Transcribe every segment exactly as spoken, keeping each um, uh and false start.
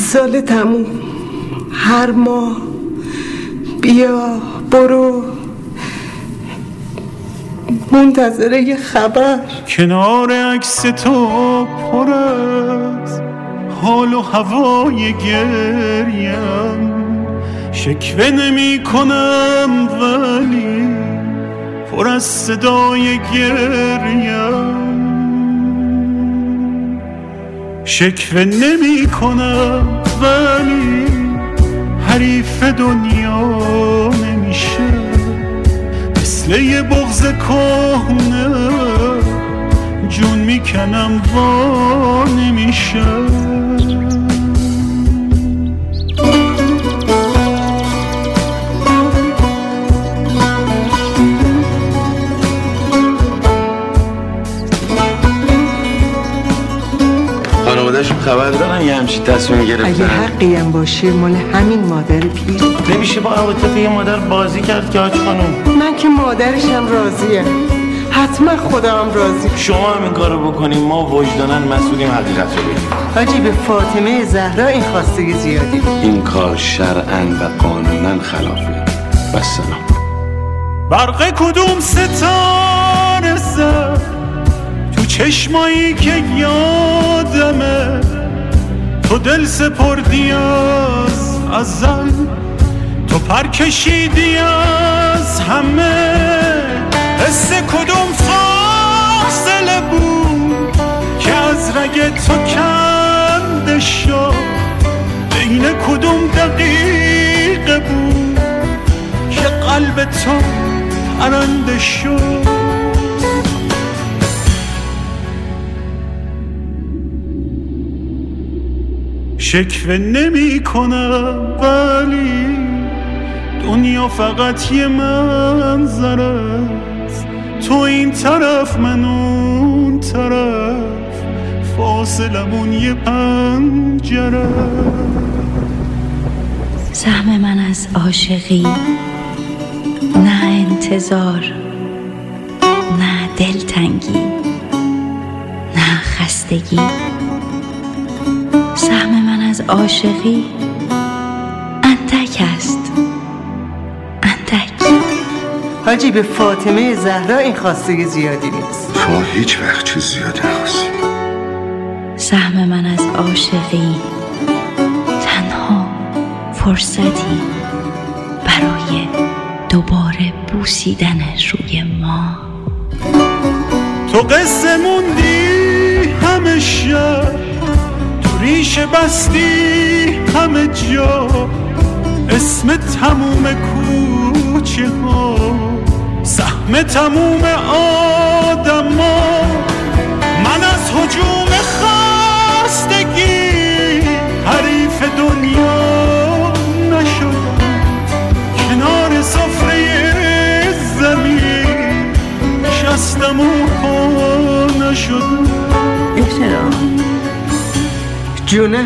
سال تموم، هر ماه بیا برو، منتظره یه خبر. کنار عکس تو پر از حال و هوای گریم، شکوه نمی کنم ولی پر از صدای گریم. شکوه نمی کنم ولی حریف دنیا نمیشه، مثل یه بغض کهنه جون میکنم وا نمیشه. خانواده‌شون خبر دارن یه همچین تصمیم گرفتن؟ اگه حقی هم باشه مال همین مادر پیر. نمیشه با عواطف یه مادر بازی کرد که حاج خانم. من که مادرشم راضیم، حتما خدا هم راضی. شما هم این کارو بکنیم ما وجدانن مسئولیم حقیقت رو بگیم. حاجی به فاطمه زهرا این خواستگی زیادی. این کار شرعاً و قانوناً خلافه. والسلام. برق کدوم ستاره زد تو چشمایی که یادمه، تو دل سپردی از ازل، تو پر کشیدی از همه. حس کدوم فاصله بود که از رگ تو کنده شد، بین کدوم دقیقه بود که قلب تو پرنده شد. شکوه نمی کنم ولی دنیا فقط یه منظر است، تو این طرف من اون طرف، فاصلمون یه پنجره. سهم من از عاشقی، نه انتظار، نه دلتنگی، نه خستگی. سهم من از عاشقی اندک است، اندک. حاجی به فاطمه زهرا این خواستگی زیادی نیست. شما هیچ وقت چیز زیادی نخواستی. سهم من از عاشقی تنها فرصتی برای دوباره بوسیدن روی ما. تو قصه موندی همه شب، تو ریشه بستی همه جا، اسم تموم کوچه ها، سهم تموم آدم ها. من از هجوم خستگی حریف دنیا نشدم، کنار سفره زمین شستم و پا نشدم. احترام جونه.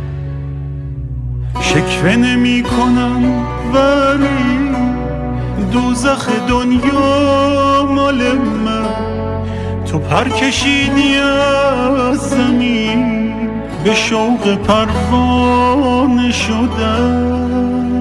شکوه نمی کنم ولی دوزخ دنیا مال من، تو پر کشیدی از زمین به شوق پروانه شدم.